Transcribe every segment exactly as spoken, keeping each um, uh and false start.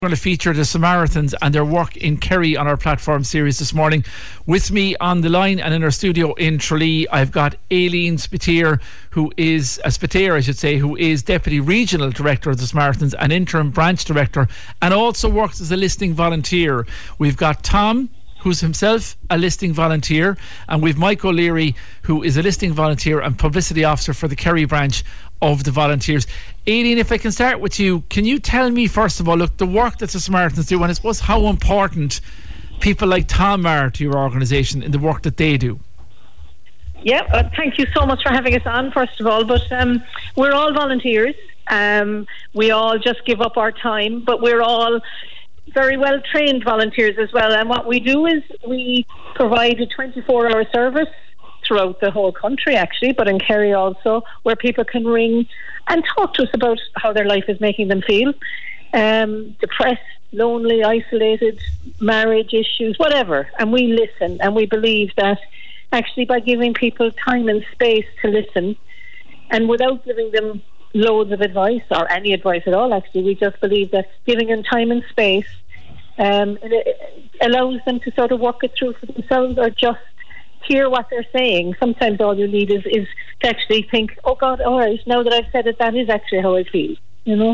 We're going to feature the Samaritans and their work in Kerry on our platform series this morning. With me on the line and in our studio in Tralee, I've got Aileen Spittier, who is a Spittier, I should say, who is Deputy Regional Director of the Samaritans and Interim Branch Director, and also works as a listening volunteer. We've got Tom, who's himself a listing volunteer, and we've Mike O'Leary, who is a listing volunteer and publicity officer for the Kerry branch of the volunteers. Aileen, if I can start with you, can you tell me first of all, look, the work that the Samaritans do, and I suppose how important people like Tom are to your organisation in the work that they do? Yeah, uh, thank you so much for having us on, first of all. But um, we're all volunteers. Um, we all just give up our time, but we're all very well trained volunteers as well. And what we do is we provide a twenty-four hour service throughout the whole country, actually, but in Kerry also, where people can ring and talk to us about how their life is making them feel. Um, depressed, lonely, isolated, marriage issues, whatever. And we listen, and we believe that actually by giving people time and space to listen, and without giving them loads of advice, or any advice at all, actually, we just believe that giving them time and space um, it allows them to sort of work it through for themselves, or just hear what they're saying. Sometimes all you need is, is to actually think, oh God, all right, now that I've said it, that is actually how I feel, you know.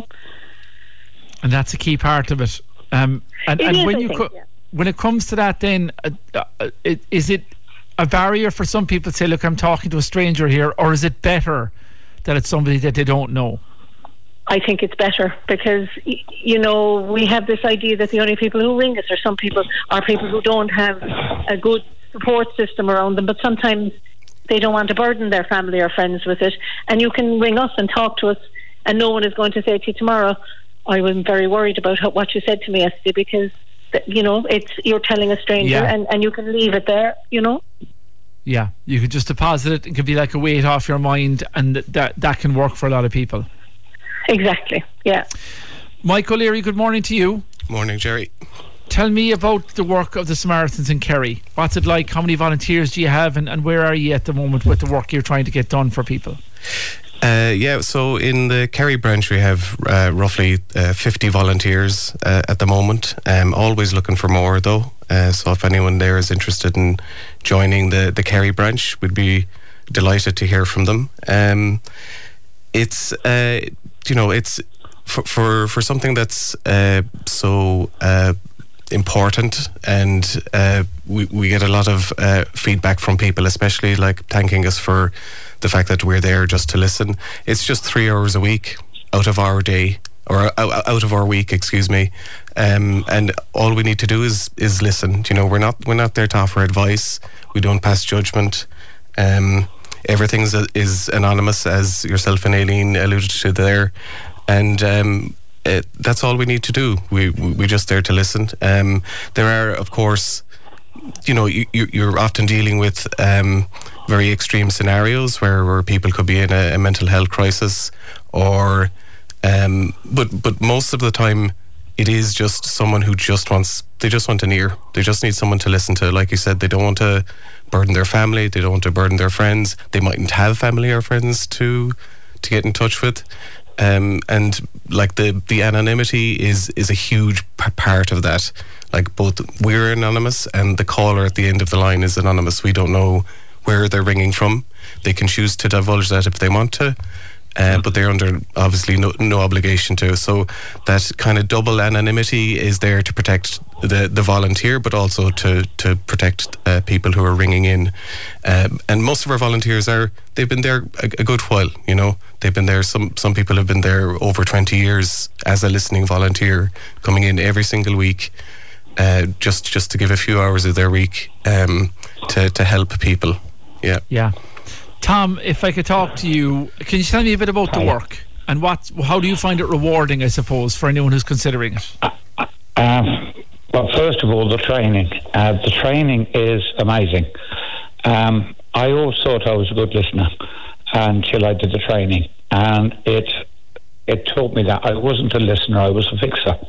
And that's a key part of it. Um, and it and is, when I you think, co- yeah. when it comes to that, then uh, uh, it, is it a barrier for some people to say, look, I'm talking to a stranger here, or is it better that it's somebody that they don't know? I think it's better because, you know, we have this idea that the only people who ring us are some people are people who don't have a good support system around them, but sometimes they don't want to burden their family or friends with it. And you can ring us and talk to us, and no one is going to say to you tomorrow, I was very worried about how, what you said to me yesterday, because, you know, it's you're telling a stranger, yeah. and, and you can leave it there, you know. Yeah, you could just deposit it. It could be like a weight off your mind, and that that can work for a lot of people. Exactly, yeah. Mike O'Leary, good morning to you. Morning, Jerry. Tell me about the work of the Samaritans in Kerry. What's it like? How many volunteers do you have, and, and where are you at the moment with the work you're trying to get done for people? Uh, yeah, so in the Kerry branch we have uh, roughly uh, fifty volunteers uh, at the moment. Um, always looking for more though. Uh, so if anyone there is interested in joining the, the Kerry branch, we'd be delighted to hear from them. Um, it's uh, you know it's for for, for something that's uh, so uh, important, and uh, we we get a lot of uh, feedback from people, especially like thanking us for the fact that we're there just to listen. It's just three hours a week out of our day, or out of our week, excuse me. Um, and all we need to do is is listen. You know, we're not we're not there to offer advice. We don't pass judgment. Um, everything is, is anonymous, as yourself and Aileen alluded to there, and um, it, that's all we need to do. We we're just there to listen. Um, there are, of course, you know, you, you're often dealing with um, very extreme scenarios where, where people could be in a, a mental health crisis, or um, but but most of the time it is just someone who just wants they just want an ear. They just need someone to listen to. Like you said, they don't want to burden their family, they don't want to burden their friends. They mightn't have family or friends to to get in touch with. Um, and like the, the anonymity is, is a huge p- part of that. Like both we're anonymous and the caller at the end of the line is anonymous. We don't know where they're ringing from. They can choose to divulge that if they want to, uh, but they're under obviously no, no obligation to. So that kind of double anonymity is there to protect the, the volunteer, but also to, to protect uh, people who are ringing in. Um, and most of our volunteers are, they've been there a, a good while, you know. They've been there, some, some people have been there over twenty years as a listening volunteer, coming in every single week, uh, just, just to give a few hours of their week um, to, to help people. Yeah. Yeah. Tom, if I could talk to you, can you tell me a bit about the work and what? How do you find it rewarding, I suppose, for anyone who's considering it? Um, well, first of all, the training. Uh, the training is amazing. Um, I always thought I was a good listener until I did the training, and it it taught me that I wasn't a listener, I was a fixer.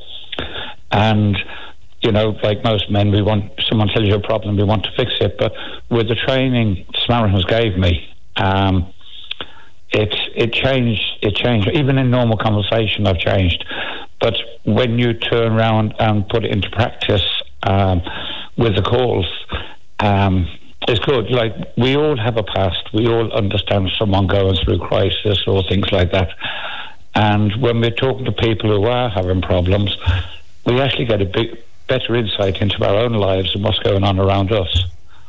And you know, like most men, we want someone tells you a problem, we want to fix it. But with the training Samaritans gave me, um, it it changed. It changed. Even in normal conversation, I've changed. But when you turn around and put it into practice um, with the calls, um, it's good. Like, we all have a past. We all understand someone going through crisis or things like that. And when we're talking to people who are having problems, we actually get a big, better insight into our own lives and what's going on around us.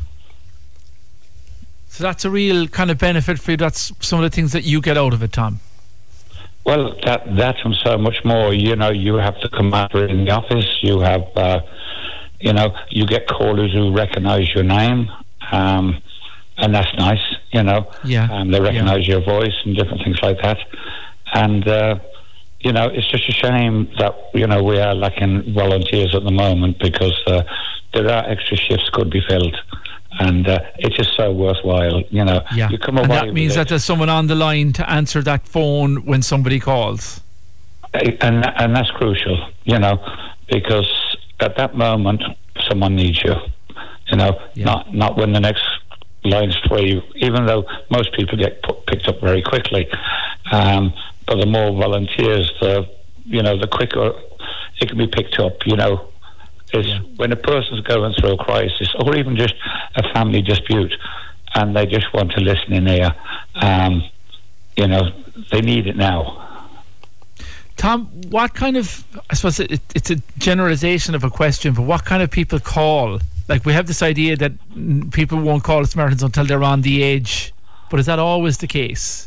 So that's a real kind of benefit for you. That's some of the things that you get out of it, Tom. Well, that that and so much more. You know, you have the commander in the office. You have, uh, you know, you get callers who recognise your name, um, and that's nice. You know, yeah, um, they recognise yeah. your voice and different things like that. And uh, you know, it's just a shame that you know we are lacking volunteers at the moment, because uh, there are extra shifts could be filled. And uh, it's just so worthwhile, you know. Yeah. You come away and that means with that there's someone on the line to answer that phone when somebody calls. And and that's crucial, you know, because at that moment someone needs you, you know. Yeah. Not not when the next line's free. Even though most people get put, picked up very quickly, um, but the more volunteers, the you know, the quicker it can be picked up, you know. Is yeah. when a person's going through a crisis, or even just a family dispute, and they just want to listen in ear, um, you know, they need it now. Tom, what kind of, I suppose it, it's a generalisation of a question, but what kind of people call? Like, we have this idea that people won't call Samaritans until they're on the edge, but is that always the case?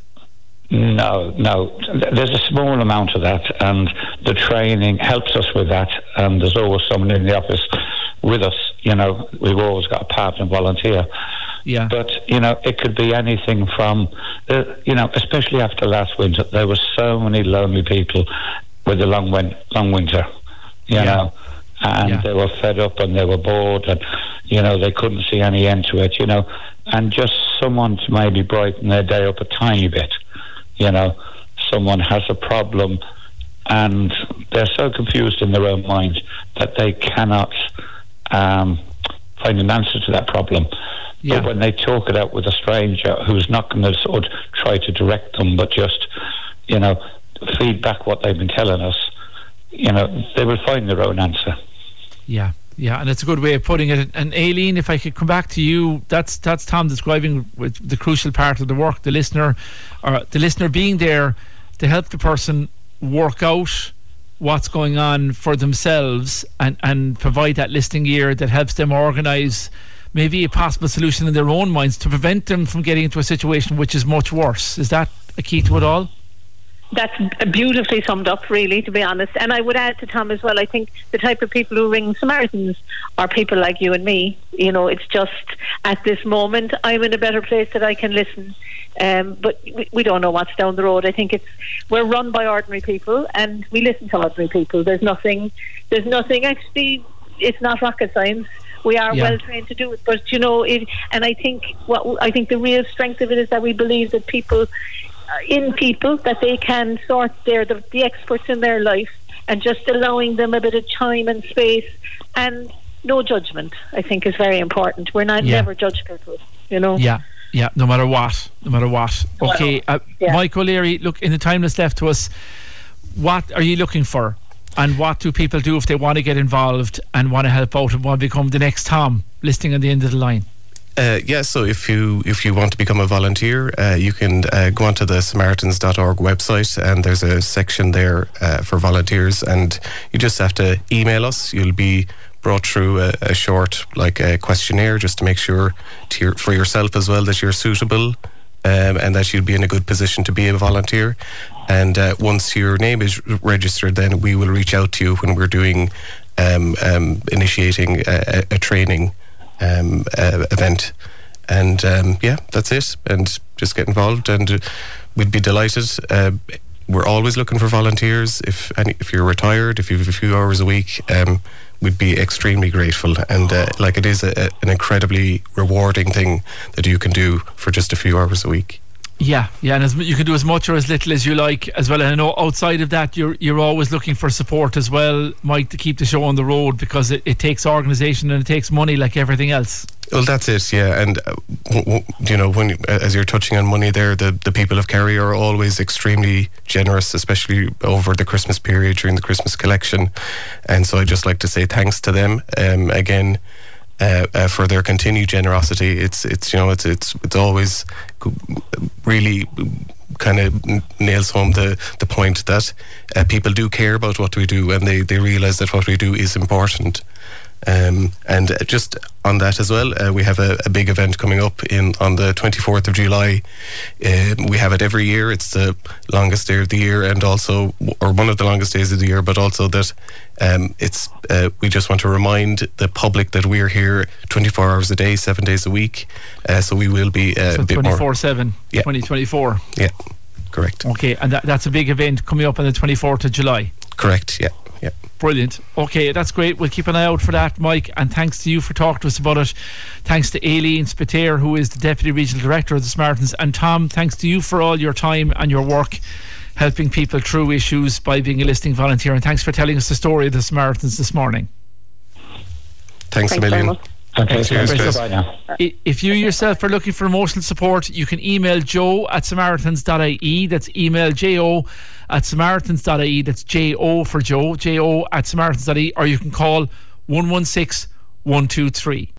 No, no. There's a small amount of that, and the training helps us with that. And there's always someone in the office with us. You know, we've always got a partner volunteer. Yeah. But you know, it could be anything from, uh, you know, especially after last winter, there were so many lonely people with the long win- long winter. You yeah. know, and yeah. they were fed up and they were bored, and you know, they couldn't see any end to it. You know, and just someone to maybe brighten their day up a tiny bit. You know, someone has a problem and they're so confused in their own mind that they cannot um, find an answer to that problem. Yeah. But when they talk it out with a stranger who's not going to sort of try to direct them, but just, you know, feed back what they've been telling us, you know, they will find their own answer. Yeah. Yeah, and it's a good way of putting it. And Aileen, if I could come back to you, that's that's Tom describing with the crucial part of the work, the listener, or the listener being there to help the person work out what's going on for themselves, and, and provide that listening ear that helps them organise maybe a possible solution in their own minds to prevent them from getting into a situation which is much worse. Is that a key to it all? That's beautifully summed up, really, to be honest. And I would add to Tom as well, I think the type of people who ring Samaritans are people like you and me. You know, it's just at this moment I'm in a better place that I can listen. Um, but we, we don't know what's down the road. I think it's we're run by ordinary people and we listen to ordinary people. There's nothing, there's nothing actually, it's not rocket science. We are yeah. well trained to do it, but you know, it, and I think what I think the real strength of it is that we believe that people, in people, that they can sort their the, the experts in their life, and just allowing them a bit of time and space and no judgment, I think, is very important. We're not yeah. never judge people, you know. Yeah, yeah. No matter what, no matter what. Okay, uh, yeah. Mike O'Leary. Look, in the time that's left to us, what are you looking for? And what do people do if they want to get involved and want to help out and want to become the next Tom listening on the end of the line? Uh, yeah, so if you if you want to become a volunteer, uh, you can uh, go onto the Samaritans dot org website, and there's a section there uh, for volunteers, and you just have to email us. You'll be brought through a, a short like a questionnaire just to make sure to your, for yourself as well that you're suitable um, and that you'll be in a good position to be a volunteer. And uh, once your name is registered, then we will reach out to you when we're doing um, um, initiating a, a training Um, uh, event, and um, yeah, that's it. And just get involved, and uh, we'd be delighted. Uh, we're always looking for volunteers. If any, if you're retired, if you have a few hours a week, um, we'd be extremely grateful. And uh, like it is a, a, an incredibly rewarding thing that you can do for just a few hours a week. Yeah, yeah, and as, you can do as much or as little as you like as well. And I know outside of that, you're you're always looking for support as well, Mike, to keep the show on the road, because it, it takes organisation and it takes money like everything else. Well, that's it, yeah. And, uh, w- w- you know, when as you're touching on money there, the, the people of Kerry are always extremely generous, especially over the Christmas period during the Christmas collection. And so I'd just like to say thanks to them. Um, again, Uh, uh, for their continued generosity. It's it's you know it's it's it's always really kind of nails home the the point that uh, people do care about what we do, and they they realise that what we do is important. Um, and just on that as well, uh, we have a, a big event coming up in on the twenty-fourth of July. Uh, we have it every year. It's the longest day of the year, and also, or one of the longest days of the year, but also that um, it's. Uh, we just want to remind the public that we're here twenty-four hours a day, seven days a week. Uh, so we will be uh, so a bit more. twenty-four seven, yeah. twenty twenty-four. Yeah, correct. Okay, and that, that's a big event coming up on the twenty-fourth of July. Correct. Yeah. Yeah. Brilliant. Okay, that's great. We'll keep an eye out for that, Mike, and thanks to you for talking to us about it. Thanks to Aileen Spiteri, who is the Deputy Regional Director of the Samaritans, and Tom, thanks to you for all your time and your work helping people through issues by being a listening volunteer, and thanks for telling us the story of the Samaritans this morning. Thanks, Thanks a million. Okay, Cheers, cheers. guys. Bye now. If you yourself are looking for emotional support, you can email joe at samaritans dot I E. That's email jo at samaritans dot I E. That's J O for Joe, J O at samaritans dot I E. Or you can call one one six, one two three.